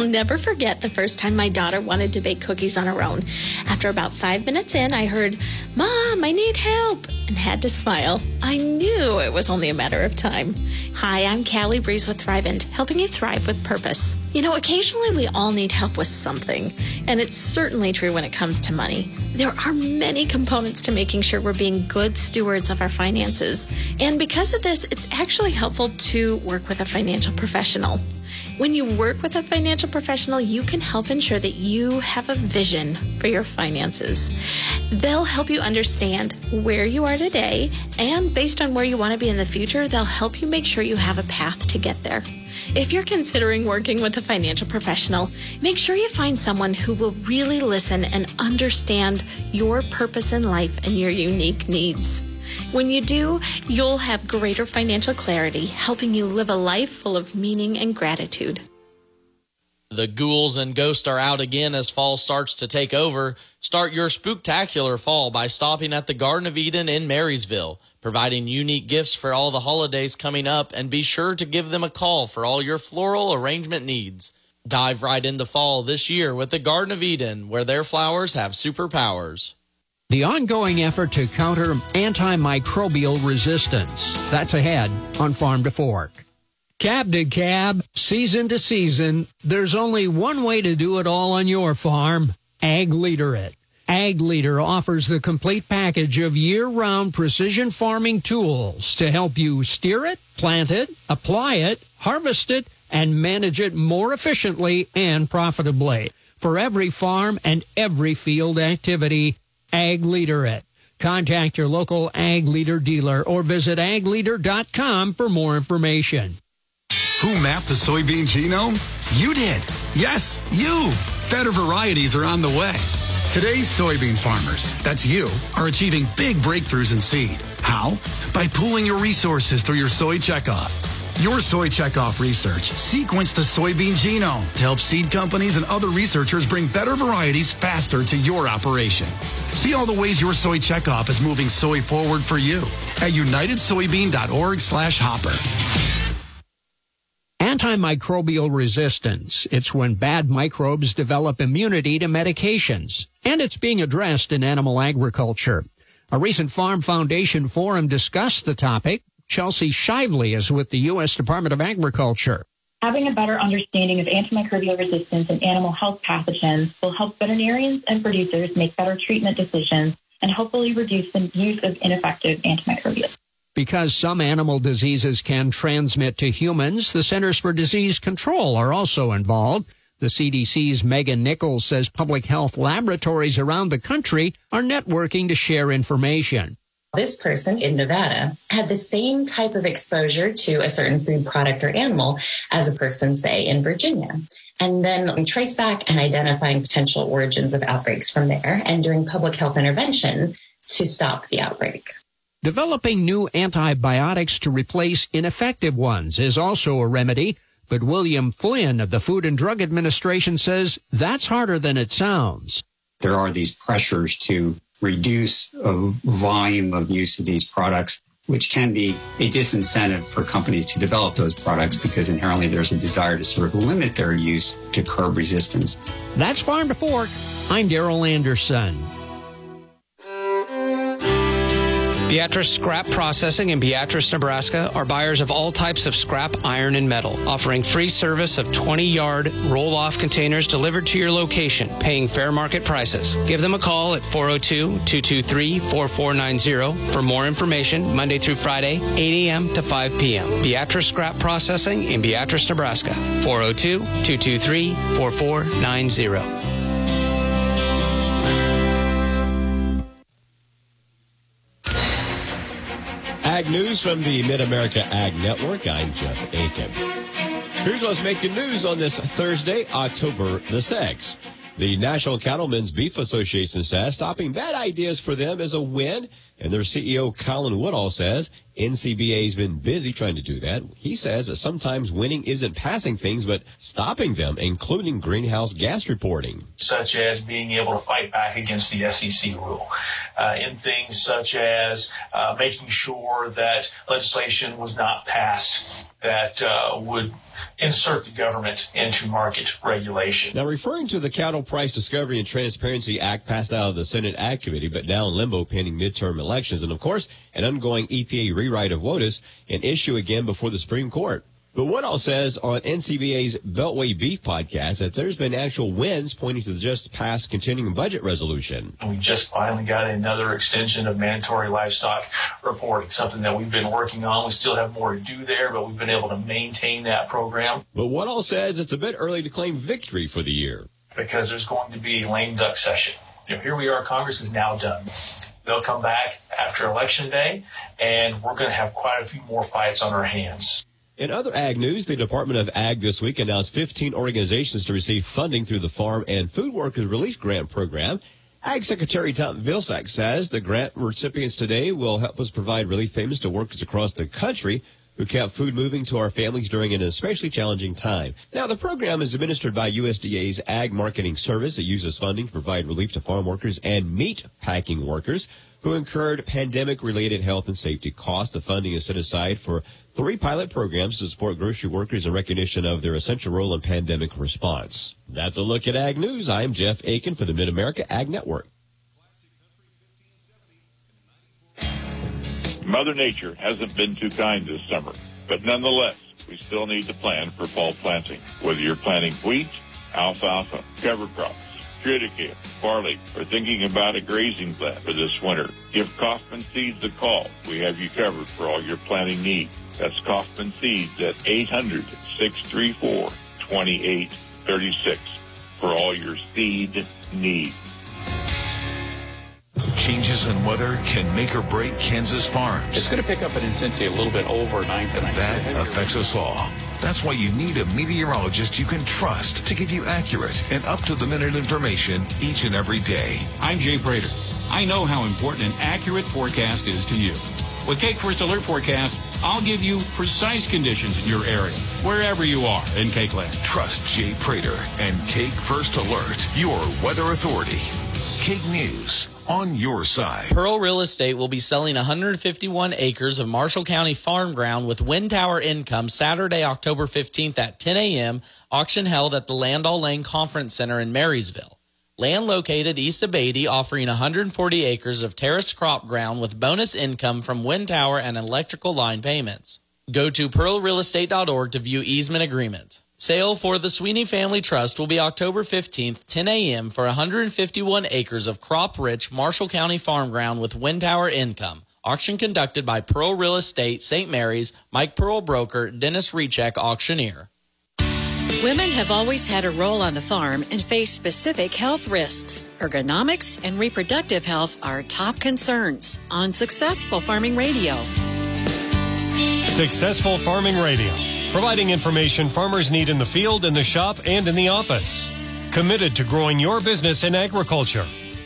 I'll never forget the first time my daughter wanted to bake cookies on her own. After about five minutes in, I heard, "Mom, I need help," and had to smile. I knew it was only a matter of time. Hi, I'm Callie Breeze with Thrivent, helping you thrive with purpose. You know, occasionally we all need help with something, and it's certainly true when it comes to money. There are many components to making sure we're being good stewards of our finances. And because of this, it's actually helpful to work with a financial professional. When you work with a financial professional, you can help ensure that you have a vision for your finances. They'll help you understand where you are today, and based on where you want to be in the future, they'll help you make sure you have a path to get there. If you're considering working with a financial professional, make sure you find someone who will really listen and understand your purpose in life and your unique needs. When you do, you'll have greater financial clarity, helping you live a life full of meaning and gratitude. The ghouls and ghosts are out again as fall starts to take over. Start your spooktacular fall by stopping at the Garden of Eden in Marysville, providing unique gifts for all the holidays coming up, and be sure to give them a call for all your floral arrangement needs. Dive right into fall this year with the Garden of Eden, where their flowers have superpowers. The ongoing effort to counter antimicrobial resistance. That's ahead on Farm to Fork. Cab to cab, season to season, there's only one way to do it all on your farm. Ag Leader It. Ag Leader offers the complete package of year-round precision farming tools to help you steer it, plant it, apply it, harvest it, and manage it more efficiently and profitably. For every farm and every field activity, Ag Leader It. Contact your local Ag Leader dealer or visit ag leader dot com for more information. Who mapped the soybean genome? You did. Yes, you. Better varieties are on the way. Today's soybean farmers, that's you, are achieving big breakthroughs in seed. How? By pooling your resources through your Soy Checkoff. Your Soy Checkoff research sequenced the soybean genome to help seed companies and other researchers bring better varieties faster to your operation. See all the ways your Soy Checkoff is moving soy forward for you at united soybean dot org slash hopper. Antimicrobial resistance. It's when bad microbes develop immunity to medications, and it's being addressed in animal agriculture. A recent Farm Foundation forum discussed the topic. Chelsea Shively is with the U S Department of Agriculture. Having a better understanding of antimicrobial resistance and animal health pathogens will help veterinarians and producers make better treatment decisions and hopefully reduce the use of ineffective antimicrobials. Because some animal diseases can transmit to humans, the Centers for Disease Control are also involved. The C D C's Megan Nichols says public health laboratories around the country are networking to share information. This person in Nevada had the same type of exposure to a certain food product or animal as a person, say, in Virginia. And then trace back and identifying potential origins of outbreaks from there and doing public health intervention to stop the outbreak. Developing new antibiotics to replace ineffective ones is also a remedy, but William Flynn of the Food and Drug Administration says that's harder than it sounds. There are these pressures to reduce a volume of use of these products, which can be a disincentive for companies to develop those products because inherently there's a desire to sort of limit their use to curb resistance. That's Farm to Fork. I'm Daryl Anderson. Beatrice Scrap Processing in Beatrice, Nebraska are buyers of all types of scrap iron and metal, offering free service of twenty-yard roll-off containers delivered to your location, paying fair market prices. Give them a call at four oh two, two two three, four four nine zero for more information, Monday through Friday, eight a.m. to five p.m. Beatrice Scrap Processing in Beatrice, Nebraska, four oh two, two two three, four four nine zero. Ag News from the Mid-America Ag Network. I'm Jeff Aiken. Here's what's making news on this Thursday, October the sixth. The National Cattlemen's Beef Association says stopping bad ideas for them is a win, and their C E O, Colin Woodall, says N C B A's been busy trying to do that. He says that sometimes winning isn't passing things, but stopping them, including greenhouse gas reporting. Such as being able to fight back against the S E C rule, uh, in things such as uh, making sure that legislation was not passed that uh, would insert the government into market regulation. Now, referring to the Cattle Price Discovery and Transparency Act passed out of the Senate Ag Committee, but now in limbo pending midterm elections, and of course, an ongoing E P A rewrite of WOTUS, an issue again before the Supreme Court. But Woodall says on N C B A's Beltway Beef podcast that there's been actual wins pointing to the just passed continuing budget resolution. We just finally got another extension of mandatory livestock reporting, something that we've been working on. We still have more to do there, but we've been able to maintain that program. But Woodall says it's a bit early to claim victory for the year. Because there's going to be a lame duck session. You know, here we are, Congress is now done. They'll come back after Election Day, and we're going to have quite a few more fights on our hands. In other ag news, the Department of Ag this week announced fifteen organizations to receive funding through the Farm and Food Workers Relief Grant Program. Ag Secretary Tom Vilsack says the grant recipients today will help us provide relief payments to workers across the country who kept food moving to our families during an especially challenging time. Now, the program is administered by U S D A's Ag Marketing Service. It uses funding to provide relief to farm workers and meat packing workers who incurred pandemic-related health and safety costs. The funding is set aside for three pilot programs to support grocery workers in recognition of their essential role in pandemic response. That's a look at Ag News. I'm Jeff Aiken for the Mid-America Ag Network. Mother Nature hasn't been too kind this summer, but nonetheless, we still need to plan for fall planting. Whether you're planting wheat, alfalfa, cover crops, triticale, barley, or thinking about a grazing plan for this winter, give Kaufman Seeds a call. We have you covered for all your planting needs. That's Kaufman Seeds at eight hundred, six three four, two eight three six for all your seed needs. Changes in weather can make or break Kansas farms. It's going to pick up in intensity a little bit overnight tonight. That affects us all. That's why you need a meteorologist you can trust to give you accurate and up-to-the-minute information each and every day. I'm Jay Prater. I know how important an accurate forecast is to you. With Cake First Alert Forecast, I'll give you precise conditions in your area, wherever you are in Cake Land. Trust Jay Prater and Cake First Alert, your weather authority. Cake News, on your side. Pearl Real Estate will be selling one hundred fifty-one acres of Marshall County farm ground with Wind Tower Income Saturday, October fifteenth at ten a.m., auction held at the Landall Lane Conference Center in Marysville. Land located east of Beatty, offering one hundred forty acres of terraced crop ground with bonus income from wind tower and electrical line payments. Go to pearl real estate dot org to view easement agreement. Sale for the Sweeney Family Trust will be October fifteenth, ten a.m. for one hundred fifty-one acres of crop-rich Marshall County farm ground with wind tower income. Auction conducted by Pearl Real Estate, Saint Mary's, Mike Pearl Broker, Dennis Recheck, Auctioneer. Women have always had a role on the farm and face specific health risks. Ergonomics and reproductive health are top concerns on Successful Farming Radio. Successful Farming Radio, providing information farmers need in the field, in the shop, and in the office. Committed to growing your business in agriculture.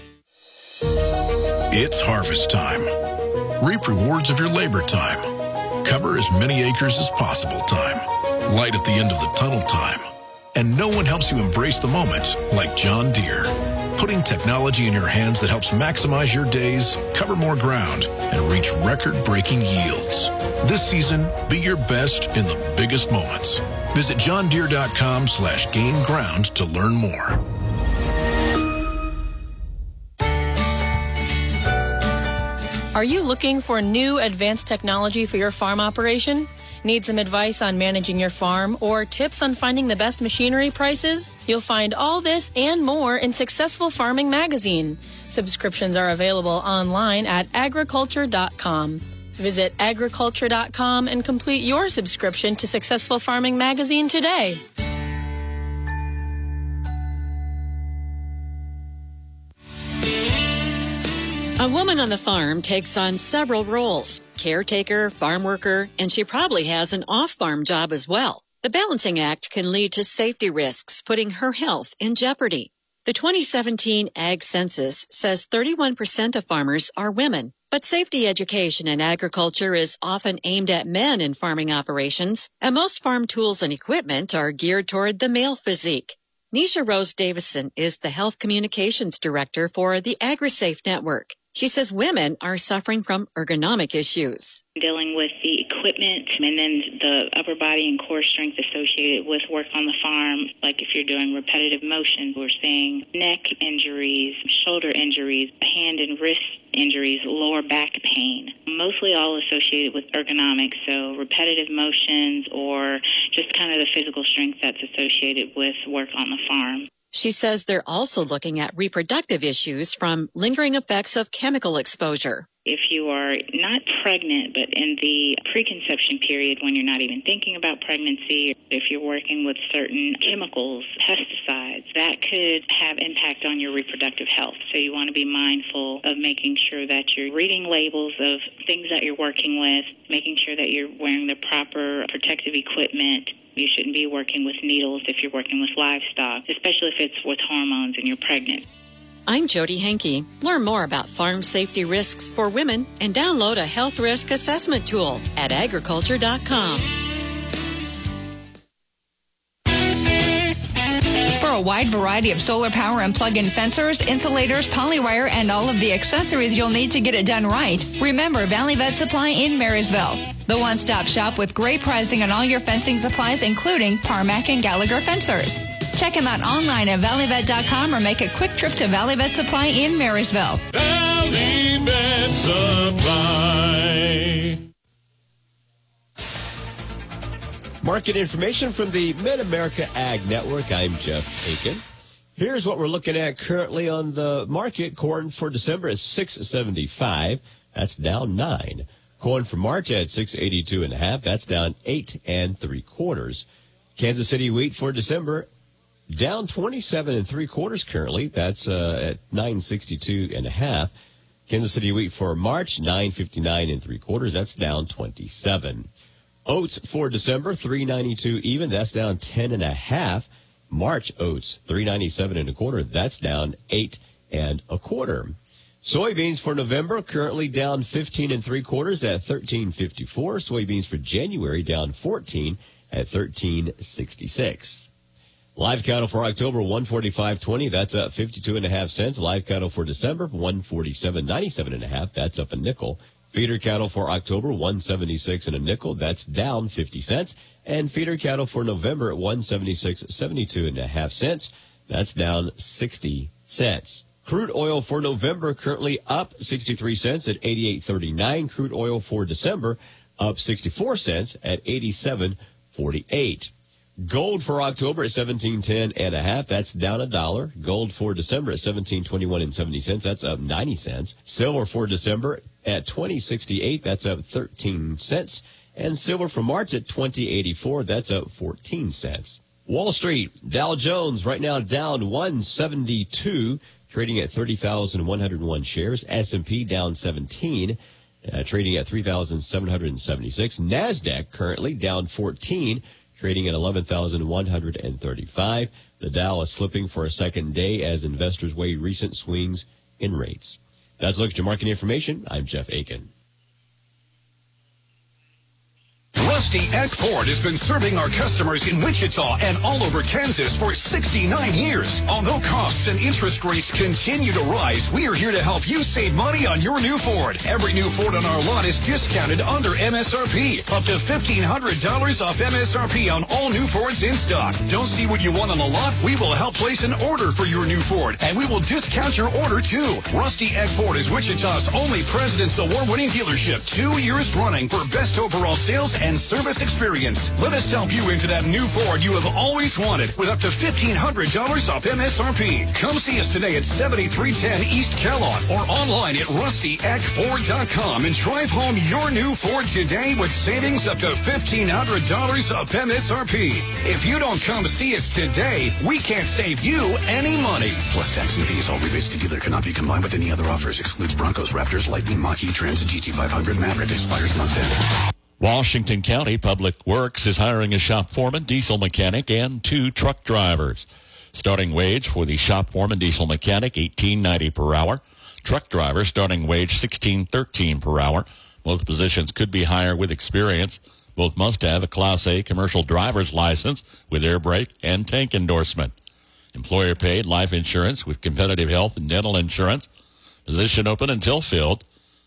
It's harvest time. Reap rewards of your labor time. Cover as many acres as possible time. Light at the end of the tunnel time. And no one helps you embrace the moment like John Deere. Putting technology in your hands that helps maximize your days, cover more ground, and reach record-breaking yields. This season, be your best in the biggest moments. Visit john deere dot com slash gain ground to learn more. Are you looking for new advanced technology for your farm operation? Need some advice on managing your farm or tips on finding the best machinery prices? You'll find all this and more in Successful Farming Magazine. Subscriptions are available online at agriculture dot com. Visit agriculture dot com and complete your subscription to Successful Farming Magazine today. A woman on the farm takes on several roles: caretaker, farm worker, and she probably has an off-farm job as well. The balancing act can lead to safety risks, putting her health in jeopardy. The twenty seventeen Ag Census says thirty-one percent of farmers are women, but safety education in agriculture is often aimed at men in farming operations, and most farm tools and equipment are geared toward the male physique. Nisha Rose Davison is the Health Communications Director for the AgriSafe Network. She says women are suffering from ergonomic issues. Dealing with the equipment and then the upper body and core strength associated with work on the farm. Like if you're doing repetitive motion, we're seeing neck injuries, shoulder injuries, hand and wrist injuries, lower back pain, mostly all associated with ergonomics. So repetitive motions or just kind of the physical strength that's associated with work on the farm. She says they're also looking at reproductive issues from lingering effects of chemical exposure. If you are not pregnant, but in the preconception period when you're not even thinking about pregnancy, if you're working with certain chemicals, pesticides, that could have impact on your reproductive health. So you want to be mindful of making sure that you're reading labels of things that you're working with, making sure that you're wearing the proper protective equipment. You shouldn't be working with needles if you're working with livestock, especially if it's with hormones and you're pregnant. I'm Jody Henke. Learn more about farm safety risks for women and download a health risk assessment tool at agriculture dot com. For a wide variety of solar power and plug-in fencers, insulators, polywire, and all of the accessories you'll need to get it done right, remember Valley Vet Supply in Marysville. The one-stop shop with great pricing on all your fencing supplies, including Parmac and Gallagher fencers. Check them out online at valley vet dot com or make a quick trip to Valley Vet Supply in Marysville. Valley Vet Supply. Market information from the Mid-America Ag Network. I'm Jeff Aiken. Here's what we're looking at currently on the market. Corn for December is six seventy-five. That's down nine. Corn for March at six eighty-two and a half. That's down eight and three quarters. Kansas City wheat for December down twenty-seven and three quarters currently. That's uh, at nine sixty-two and a half. Kansas City wheat for March nine fifty-nine and three quarters. That's down twenty-seven. Oats for December three ninety-two even. That's down ten and a half. March oats three ninety-seven and a quarter. That's down eight and a quarter. Soybeans for November currently down fifteen and three quarters at thirteen fifty-four. Soybeans for January down fourteen at thirteen sixty-six. Live cattle for October one forty-five twenty. That's up fifty-two and a half cents. Live cattle for December one forty-seven ninety-seven and a half. That's up a nickel. Feeder cattle for October one seventy-six and a nickel. That's down fifty cents. And feeder cattle for November at one seventy-six seventy-two and a half cents. That's down sixty cents. Crude oil for November currently up sixty-three cents at eighty-eight thirty-nine. Crude oil for December up sixty-four cents at eighty-seven forty-eight. Gold for October at seventeen ten and a half. That's down a dollar. Gold for December at seventeen twenty-one and seventy cents. That's up ninety cents. Silver for December at twenty sixty-eight. That's up thirteen cents. And silver for March at twenty eighty-four. That's up fourteen cents. Wall Street, Dow Jones right now down one seventy-two, trading at thirty thousand one hundred one shares. S and P down seventeen, uh, trading at three thousand seven hundred seventy-six. NASDAQ currently down fourteen, trading at eleven thousand one hundred thirty-five. The Dow is slipping for a second day as investors weigh recent swings in rates. That's a look at your market information. I'm Jeff Aiken. Rusty Eck Ford has been serving our customers in Wichita and all over Kansas for sixty-nine years. Although costs and interest rates continue to rise, we are here to help you save money on your new Ford. Every new Ford on our lot is discounted under M S R P, up to fifteen hundred dollars off M S R P on all new Fords in stock. Don't see what you want on the lot? We will help place an order for your new Ford, and we will discount your order too. Rusty Eck Ford is Wichita's only President's Award-winning dealership, two years running for best overall sales and service experience. Let us help you into that new Ford you have always wanted with up to fifteen hundred dollars off M S R P. Come see us today at seventy-three ten East Kellogg or online at rusty eck ford dot com and drive home your new Ford today with savings up to fifteen hundred dollars off M S R P. If you don't come see us today, we can't save you any money. Plus tax and fees. All rebates to dealer cannot be combined with any other offers. Excludes Broncos, Raptors, Lightning, Mach-E, Transit, G T five hundred, Maverick. Expires month end. Washington County Public Works is hiring a shop foreman, diesel mechanic, and two truck drivers. Starting wage for the shop foreman diesel mechanic, eighteen ninety per hour. Truck driver starting wage sixteen thirteen per hour. Both positions could be higher with experience. Both must have a Class A commercial driver's license with air brake and tank endorsement. Employer paid life insurance with competitive health and dental insurance. Position open until filled.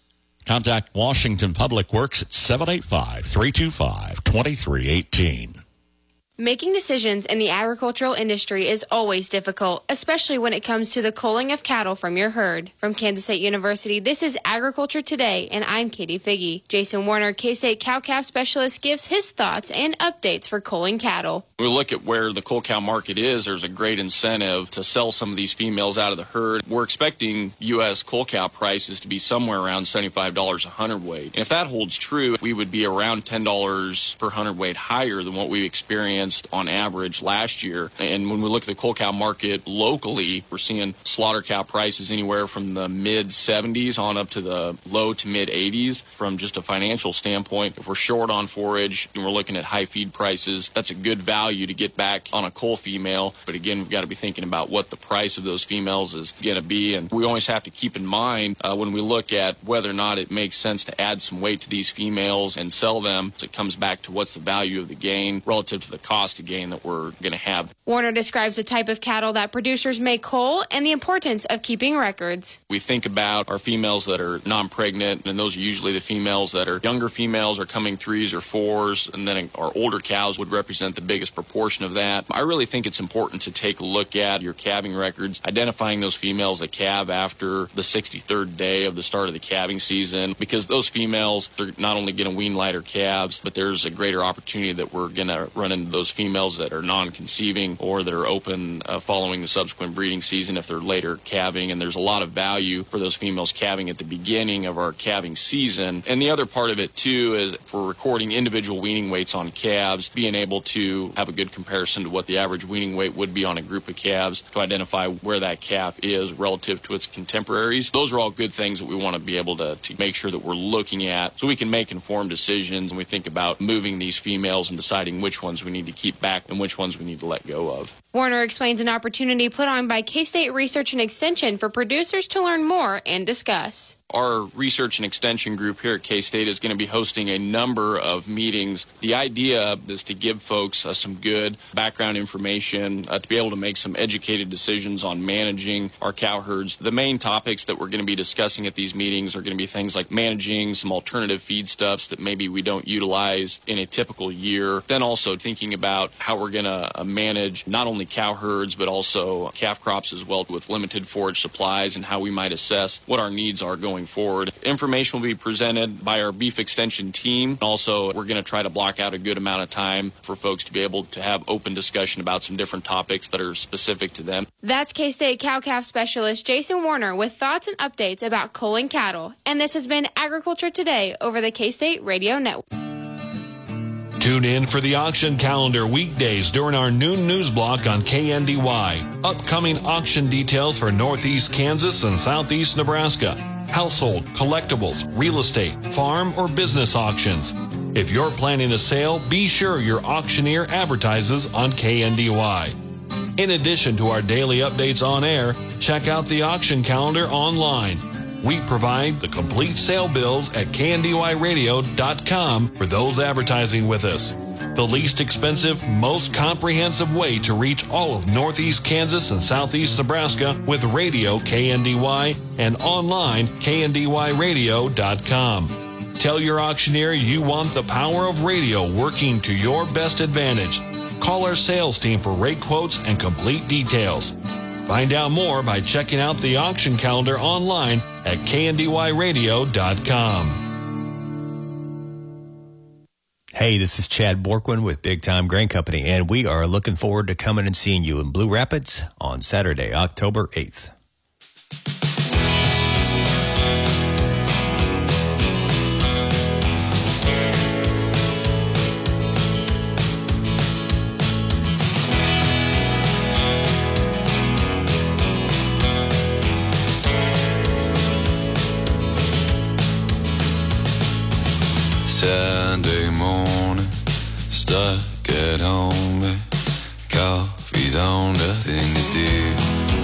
Contact Washington Public Works at seven eight five, three two five, two three one eight. Making decisions in the agricultural industry is always difficult, especially when it comes to the culling of cattle from your herd. From Kansas State University, this is Agriculture Today, and I'm Katie Figge. Jason Warner, K-State cow-calf specialist, gives his thoughts and updates for culling cattle. We look at where the cull cow market is. There's a great incentive to sell some of these females out of the herd. We're expecting U S cull cow prices to be somewhere around seventy-five dollars a hundredweight. And if that holds true, we would be around ten dollars per hundredweight higher than what we experienced on average last year. And when we look at the cull cow market locally, we're seeing slaughter cow prices anywhere from the mid seventies on up to the low to mid eighties. From just a financial standpoint, if we're short on forage and we're looking at high feed prices, that's a good value to get back on a cull female. But again, we've got to be thinking about what the price of those females is going to be. And we always have to keep in mind uh, when we look at whether or not it makes sense to add some weight to these females and sell them, it comes back to what's the value of the gain relative to the cost cost of gain that we're going to have. Warner describes the type of cattle that producers may cull and the importance of keeping records. We think about our females that are non-pregnant, and those are usually the females that are younger females are coming threes or fours, and then our older cows would represent the biggest proportion of that. I really think it's important to take a look at your calving records, identifying those females that calve after the sixty-third day of the start of the calving season, because those females, they're not only going to wean lighter calves, but there's a greater opportunity that we're going to run into those females that are non-conceiving or that are open uh, following the subsequent breeding season if they're later calving. And there's a lot of value for those females calving at the beginning of our calving season. And the other part of it, too, is if we're recording individual weaning weights on calves, being able to have a good comparison to what the average weaning weight would be on a group of calves to identify where that calf is relative to its contemporaries. Those are all good things that we want to be able to, to make sure that we're looking at so we can make informed decisions when we think about moving these females and deciding which ones we need to keep back and which ones we need to let go of. Warner explains an opportunity put on by K-State Research and Extension for producers to learn more and discuss. Our research and extension group here at K-State is going to be hosting a number of meetings. The idea is to give folks uh, some good background information uh, to be able to make some educated decisions on managing our cow herds. The main topics that we're going to be discussing at these meetings are going to be things like managing some alternative feedstuffs that maybe we don't utilize in a typical year. Then also thinking about how we're going to uh, manage not only cow herds but also calf crops as well with limited forage supplies and how we might assess what our needs are going forward. Information will be presented by our beef extension team. Also, we're going to try to block out a good amount of time for folks to be able to have open discussion about some different topics that are specific to them. That's K-State cow-calf specialist Jason Warner with thoughts and updates about culling cattle. And this has been Agriculture Today over the K-State Radio Network. Tune in for the auction calendar weekdays during our noon news block on K N D Y. Upcoming auction details for Northeast Kansas and Southeast Nebraska. Household, collectibles, real estate, farm, or business auctions. If you're planning a sale, be sure your auctioneer advertises on K N D Y. In addition to our daily updates on air, check out the auction calendar online. We provide the complete sale bills at K N D Y radio dot com for those advertising with us. The least expensive, most comprehensive way to reach all of Northeast Kansas and Southeast Nebraska with radio K N D Y and online K N D Y radio dot com. Tell your auctioneer you want the power of radio working to your best advantage. Call our sales team for rate quotes and complete details. Find out more by checking out the auction calendar online at K N D Y radio dot com. Hey, this is Chad Borquin with Big Time Grain Company, and we are looking forward to coming and seeing you in Blue Rapids on Saturday, October eighth. Sunday morning, stuck at home, coffee's on, nothing to do.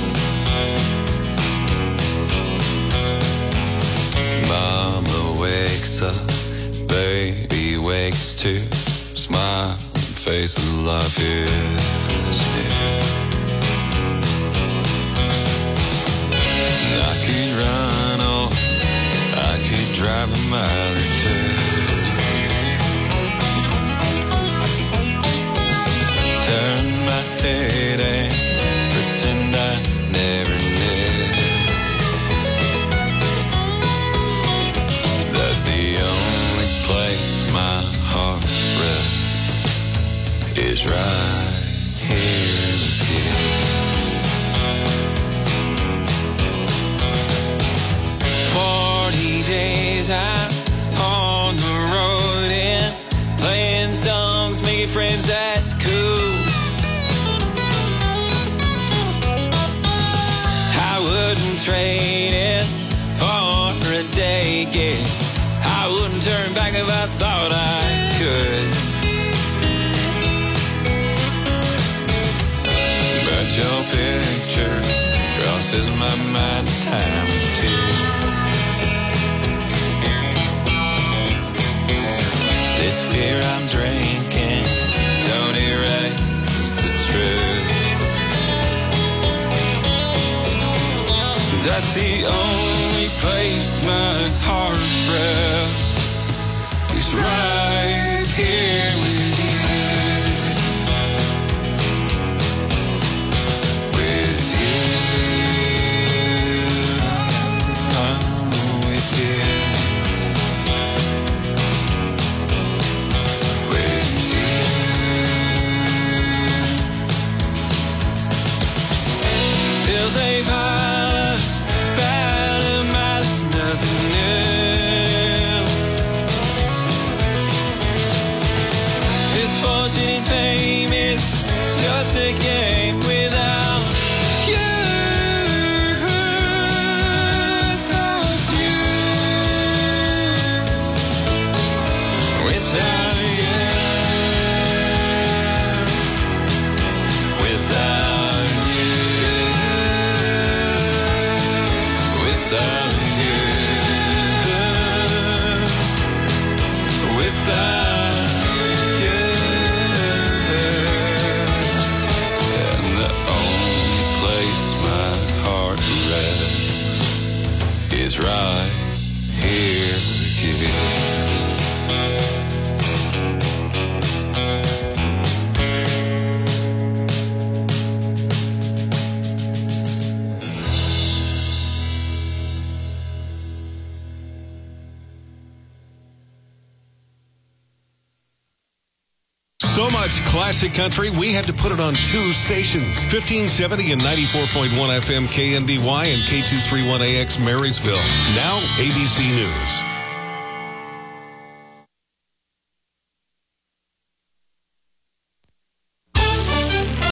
Mama wakes up, baby wakes too, smiling face of life is new. I could run drive a mile or two. Turn my head and pretend I never knew that the only place my heart rests is right here with you. Forty days I'm on the road and playing songs, making friends, that's cool. I wouldn't trade it for a day again. I wouldn't turn back if I thought I could. But your picture crosses my mind time or two. This beer I'm drinking don't erase the truth. That's the only place my heart rests is right here with you. With you, I'm with you. Feels a mile, about a mile, nothing new. This fortune and fame is just a game without you. Without you. Without you. Without you. Without you, without you, and the only place my heart rests is right here with you. So much classic country, we had to put it on two stations. fifteen seventy and ninety-four point one F M K N D Y and K two thirty-one A X Marysville. Now A B C News.